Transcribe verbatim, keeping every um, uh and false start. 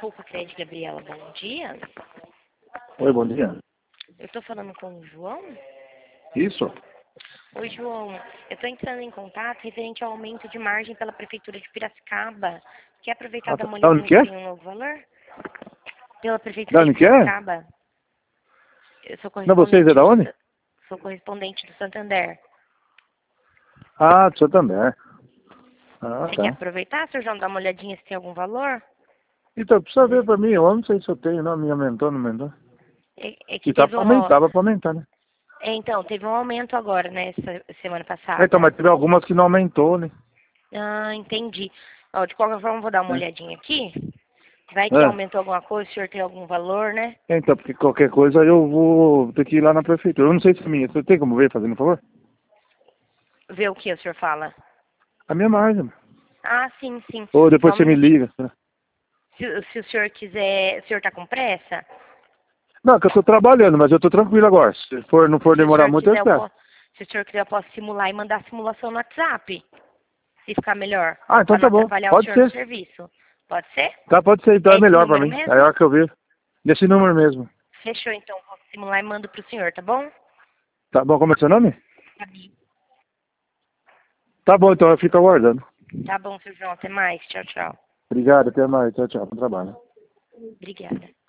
Desculpa, Cred Gabriela, bom dia. Oi, bom dia. Eu estou falando com o João? Isso? Oi, João. Eu estou entrando em contato referente ao aumento de margem pela Prefeitura de Piracicaba. Quer aproveitar Ah, e dar tá. uma Da onde olhadinha que se é? tem um novo valor? Pela Da Prefeitura de onde que é? Piracicaba. Eu sou Não, vocês é correspondente da do, onde? Sa- sou correspondente do Santander. Ah, do Santander. Ah, Você quer tá. aproveitar, seu João, dar uma olhadinha se tem algum valor? Então, precisa ver pra mim, eu não sei se eu tenho, não, me aumentou, não aumentou. É, é que E tá teve pra um... ó, aumentar, tava pra aumentar, né? é, então, teve um aumento agora, né, essa semana É, então, passada. mas teve algumas que não aumentou, né? Ah, entendi. Ó, de qualquer forma, eu vou dar uma É. olhadinha aqui. Vai que É. aumentou alguma coisa, o senhor tem algum valor, né? É, então, porque qualquer coisa eu vou ter que ir lá na prefeitura. Eu não sei se a minha, você tem como ver, fazendo um favor? Ver o que o senhor fala. A minha margem. Ah, sim, sim. Ou Só depois um você me minutinho. liga. Né? Se, se o senhor quiser... O senhor tá com pressa? Não, que eu tô trabalhando, mas eu tô tranquilo agora. Se for, não for Se o demorar senhor muito, eu quiser, eu espero. posso... Se o senhor quiser, eu posso simular e mandar a simulação no WhatsApp. Se ficar melhor. Ah, então Pra não tá bom. atrapalhar o Pode senhor no ser. serviço. Pode ser? Tá, pode ser, então É é esse melhor pra número mim. Aí a mesmo? hora que eu ver. Nesse número mesmo. Fechou, então. Vou simular e mando pro senhor, tá bom? Tá bom, como é seu nome? Gabi. Tá bom, então eu fico aguardando. Tá bom, seu João. Até mais. Tchau, tchau. Obrigado, até mais. Tchau, tchau. Bom trabalho. Obrigada.